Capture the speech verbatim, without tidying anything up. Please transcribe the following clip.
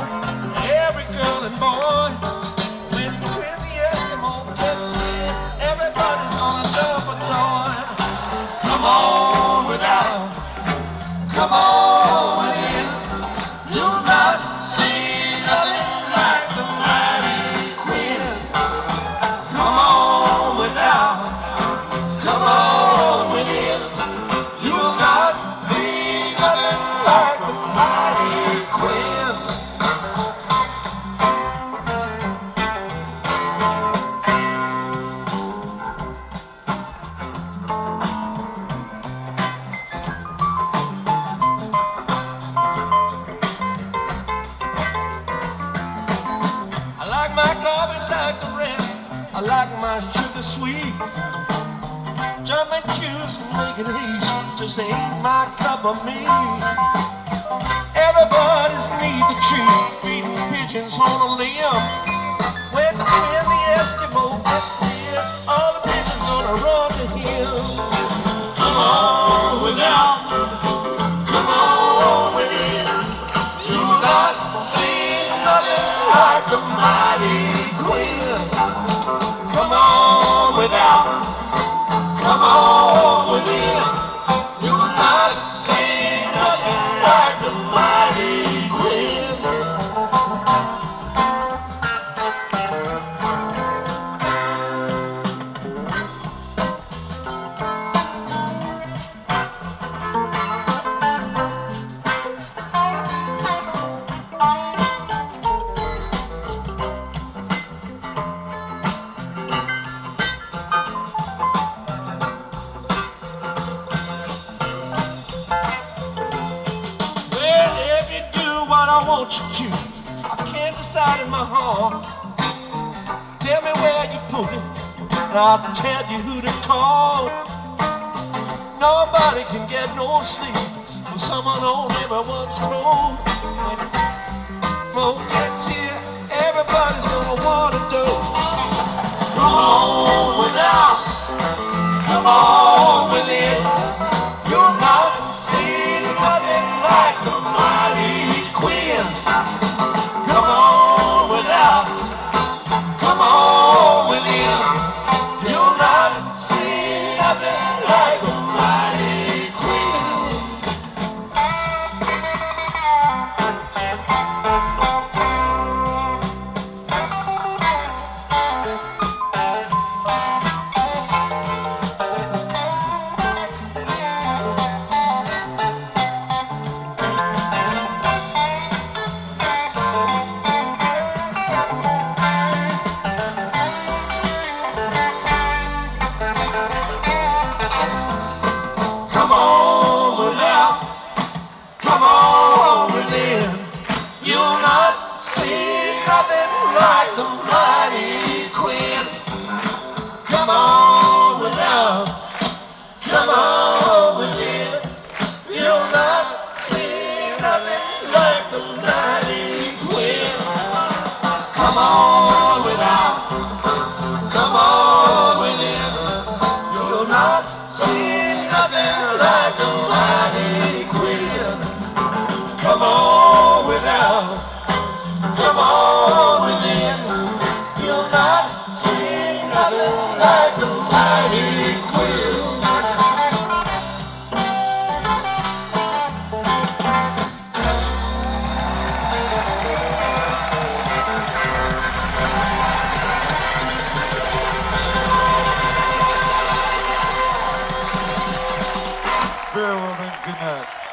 every girl and boy. When, when the Eskimo gets here, everybody's gonna jump for joy. Come on without, come on within. You'll not see nothing like the mighty Queen. Come on without, come on within. You'll not see nothing like the mighty Queen. I like my coffee like the rain. I like my sugar sweet. Jumping juice and making haste just ain't my cup of meat. Everybody's need the treat, feeding pigeons on a limb. When, when the Eskimo gets here, all the pigeons gonna run to him. Come on without, come on within. You'll not see nothing like the mighty Queen. Come on without, come on within. You'll not see nothing like the mighty Queen. I want you to. I can't decide in my heart. Tell me where you put it, and I'll tell you who to call. Nobody can get no sleep when someone on everyone's toes. When gets here, everybody's gonna wanna do. Come on without, come on within. You'll not see nothing like the mighty Queen. Come on without, come on within. You'll not see nothing like the mighty Queen. Come on without, come on within. You'll not see nothing like the mighty Queen. Come on without, come on within. You'll not see nothing like the mighty Queen. Come on without, come on within. You'll not see nothing like the mighty Queen. Come on without, come on within. You'll not see nothing like the mighty Queen. Very well, then. Good night.